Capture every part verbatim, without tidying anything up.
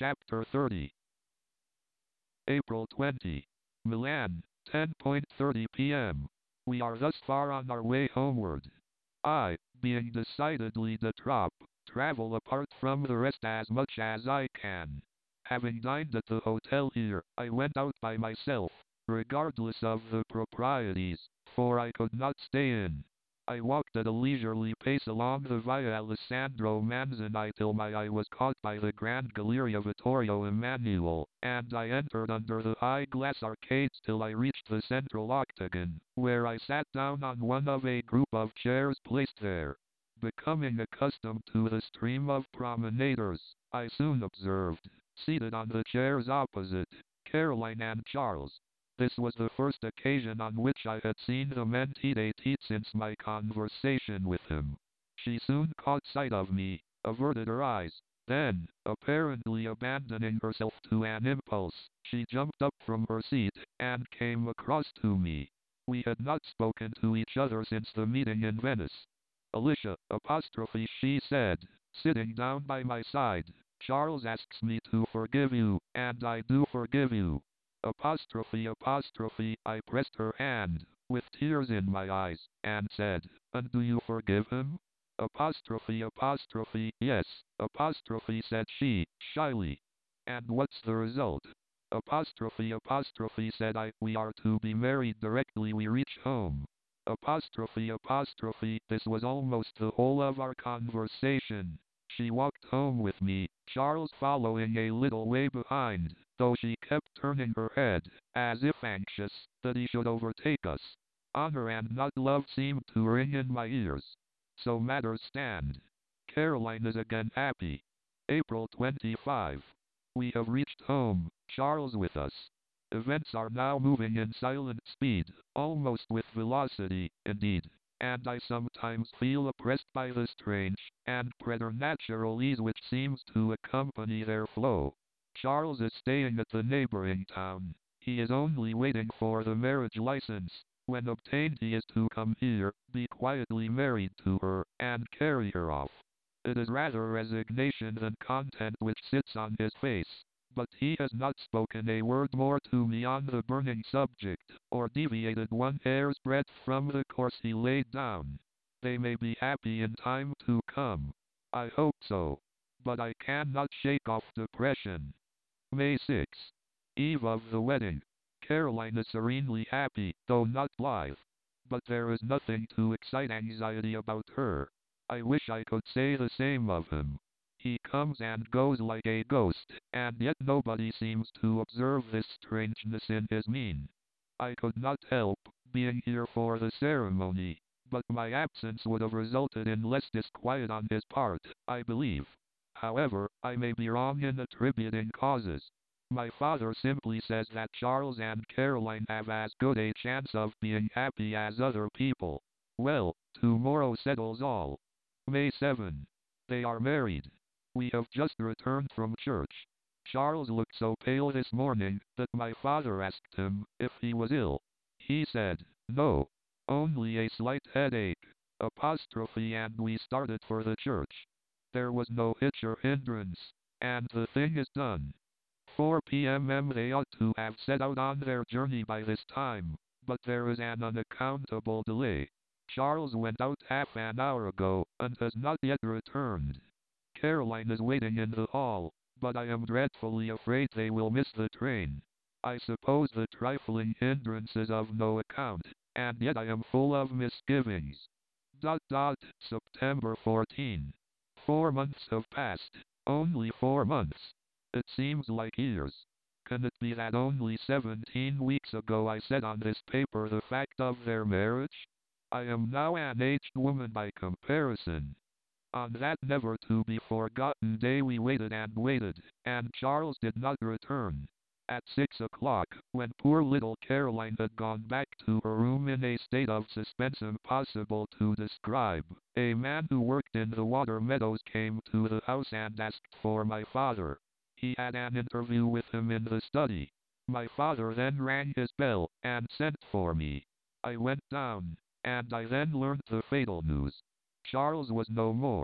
Chapter thirty. April twentieth. Milan, ten thirty p m We are thus far on our way homeward. I, being decidedly de trop, travel apart from the rest as much as I can. Having dined at the hotel here, I went out by myself, regardless of the proprieties, for I could not stay in. I walked at a leisurely pace along the Via Alessandro Manzoni till my eye was caught by the Grand Galleria Vittorio Emanuele, and I entered under the high glass arcades till I reached the central octagon, where I sat down on one of a group of chairs placed there. Becoming accustomed to the stream of promenaders, I soon observed, seated on the chairs opposite, Caroline and Charles. This was the first occasion on which I had seen the mentee since my conversation with him. She soon caught sight of me, averted her eyes, then, apparently abandoning herself to an impulse, she jumped up from her seat, and came across to me. We had not spoken to each other since the meeting in Venice. Alicia, apostrophe she said, sitting down by my side, Charles asks me to forgive you, and I do forgive you. Apostrophe apostrophe I pressed her hand, with tears in my eyes, and said, and do you forgive him? Apostrophe apostrophe yes, apostrophe said she, shyly. And what's the result? Apostrophe apostrophe said I, we are to be married directly we reach home. Apostrophe apostrophe this was almost the whole of our conversation. She walked home with me, Charles following a little way behind, though she kept turning her head, as if anxious that he should overtake us. Honor and not love seemed to ring in my ears. So matters stand. Caroline is again happy. April twenty-fifth. We have reached home, Charles with us. Events are now moving in silent speed, almost with velocity, indeed. And I sometimes feel oppressed by the strange and preternatural ease which seems to accompany their flow. Charles is staying at the neighboring town. He is only waiting for the marriage license. When obtained he is to come here, be quietly married to her, and carry her off. It is rather resignation than content which sits on his face. But he has not spoken a word more to me on the burning subject, or deviated one hair's breadth from the course he laid down. They may be happy in time to come. I hope so. But I cannot shake off depression. May sixth. Eve of the wedding. Caroline is serenely happy, though not blithe. But there is nothing to excite anxiety about her. I wish I could say the same of him. He comes and goes like a ghost, and yet nobody seems to observe this strangeness in his mien. I could not help being here for the ceremony, but my absence would have resulted in less disquiet on his part, I believe. However, I may be wrong in attributing causes. My father simply says that Charles and Caroline have as good a chance of being happy as other people. Well, tomorrow settles all. May seventh. They are married. We have just returned from church. Charles looked so pale this morning that my father asked him if he was ill. He said, no, only a slight headache, apostrophe and we started for the church. There was no hitch or hindrance, and the thing is done. four p m they ought to have set out on their journey by this time, but there is an unaccountable delay. Charles went out half an hour ago, and has not yet returned. Caroline is waiting in the hall, but I am dreadfully afraid they will miss the train. I suppose the trifling hindrance is of no account, and yet I am full of misgivings. Dot dot, September fourteenth. Four months have passed. Only four months. It seems like years. Can it be that only seventeen weeks ago I said on this paper the fact of their marriage? I am now an aged woman by comparison. On that never-to-be-forgotten day we waited and waited, and Charles did not return. At six o'clock, when poor little Caroline had gone back to her room in a state of suspense impossible to describe, a man who worked in the water meadows came to the house and asked for my father. He had an interview with him in the study. My father then rang his bell, and sent for me. I went down, and I then learned the fatal news. Charles was no more.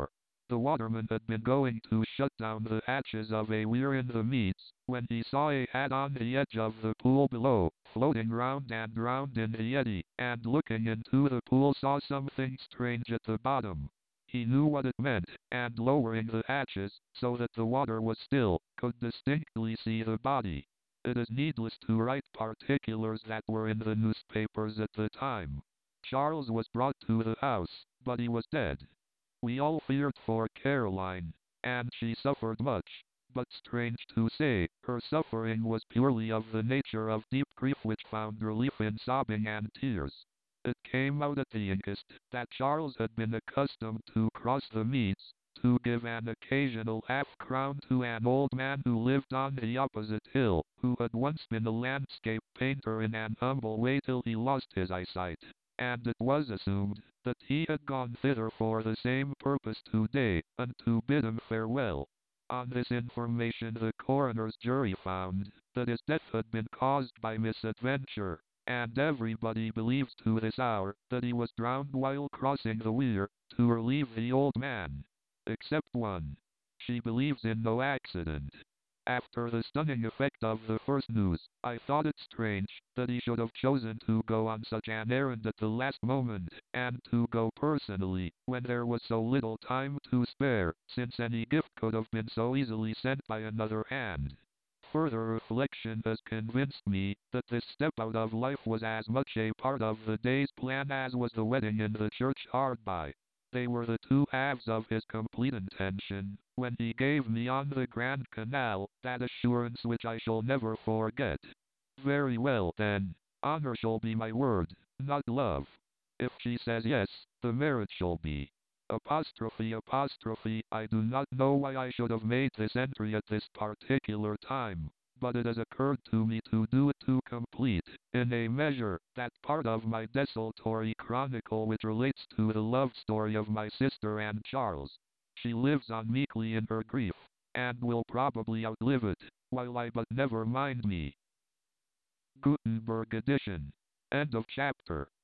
The waterman had been going to shut down the hatches of a weir in the meads, when he saw a hat on the edge of the pool below, floating round and round in the eddy, and looking into the pool saw something strange at the bottom. He knew what it meant, and lowering the hatches, so that the water was still, could distinctly see the body. It is needless to write particulars that were in the newspapers at the time. Charles was brought to the house, but he was dead. We all feared for Caroline, and she suffered much, but strange to say, her suffering was purely of the nature of deep grief which found relief in sobbing and tears. It came out at the inquest that Charles had been accustomed to cross the meads, to give an occasional half-crown to an old man who lived on the opposite hill, who had once been a landscape painter in an humble way till he lost his eyesight, and it was assumed that he had gone thither for the same purpose today, and to bid him farewell. On this information the coroner's jury found that his death had been caused by misadventure, and everybody believes to this hour that he was drowned while crossing the weir, to relieve the old man. Except one. She believes in no accident. After the stunning effect of the first news, I thought it strange that he should have chosen to go on such an errand at the last moment, and to go personally, when there was so little time to spare, since any gift could have been so easily sent by another hand. Further reflection has convinced me that this step out of life was as much a part of the day's plan as was the wedding in the church hard by. They were the two halves of his complete intention, when he gave me on the Grand Canal that assurance which I shall never forget. Very well then, honor shall be my word, not love. If she says yes, the marriage shall be. Apostrophe apostrophe I do not know why I should have made this entry at this particular time, but it has occurred to me to do it to complete, in a measure, that part of my desultory chronicle which relates to the love story of my sister and Charles. She lives on meekly in her grief, and will probably outlive it, while I but never mind me. Gutenberg edition. End of chapter.